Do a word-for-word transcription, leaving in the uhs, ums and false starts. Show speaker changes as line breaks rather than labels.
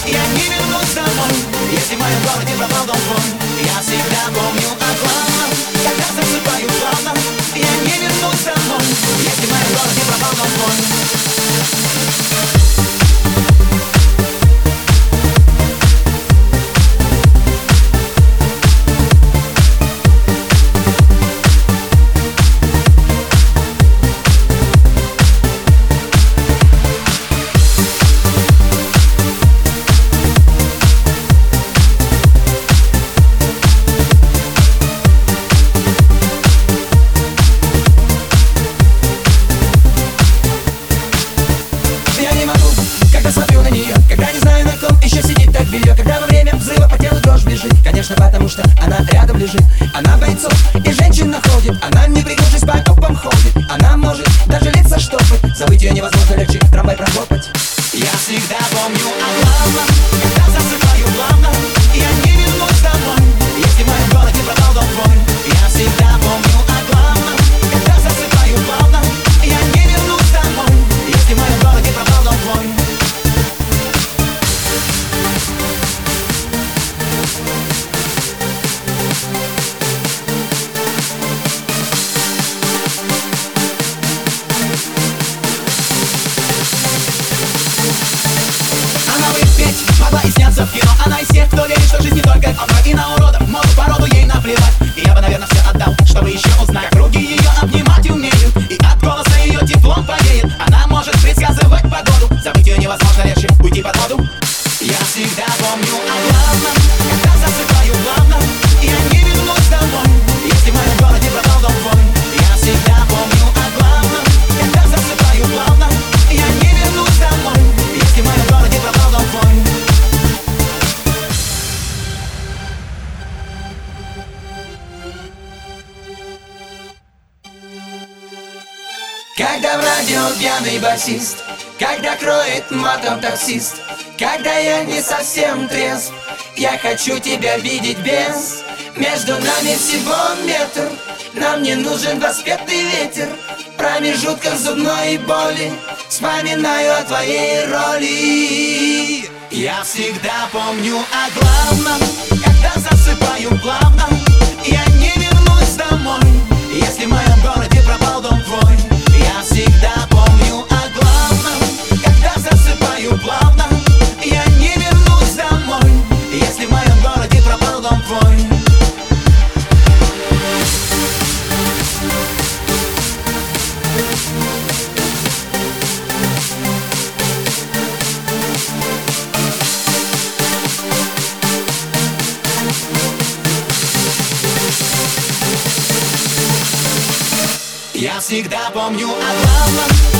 я не вернусь домой. Если в моем городе пропал дом твой, я всегда помню о главном. Когда засыпаю плавно, я не вернусь домой. Если в моем городе пропал дом твой. Когда смотрю на нее, когда не знаю, на ком еще сидит так белье. Когда во время взрыва по телу дрожь бежит. Конечно, потому что она рядом лежит. Она бойцов и женщин находит. Она, не пригнувшись, по окопам ходит. Она может даже лица штопать. Забыть ее невозможно, легче трамвай прохлопать. Я всегда помню о главном. Когда засыпаю плавно, я не вернусь домой. Если в моем городе пропал дом твой, я всегда помню о главном. Когда засыпаю плавно, я не вернусь домой. Если в моем городе пропал дом твой. Могла и сняться в кино. Она из тех, кто верит, что жизнь не только одна. И на уродов, моду, породу ей наплевать. И я бы, наверное, все отдал, чтобы еще узнать, как руки ее обнимать умеют. И от голоса ее теплом повеет. Она может предсказывать погоду. Забыть ее невозможно, легче уйти под воду. Я всегда помню о главном. Когда засыпаю плавно, я не вернусь домой. Если в моем городе пропал дом твой, я всегда помню о главном. Когда засыпаю плавно, я не вернусь домой. Если в моем городе пропал дом твой. Когда в радио пьяный басист, когда кроет матом таксист, когда я не совсем трезв, я хочу тебя видеть без. Между нами всего метр, нам не нужен воспетый ветер. Промежутков зубной боли вспоминаю о твоей роли. Я всегда помню о главном. Когда засыпаю плавно, я не вернусь домой. Если в моем городе пропал дом твой, я всегда помню о главном. Когда засыпаю плавно, я не вернусь домой. Если в моем городе пропал дом твой. Я всегда помню о главном.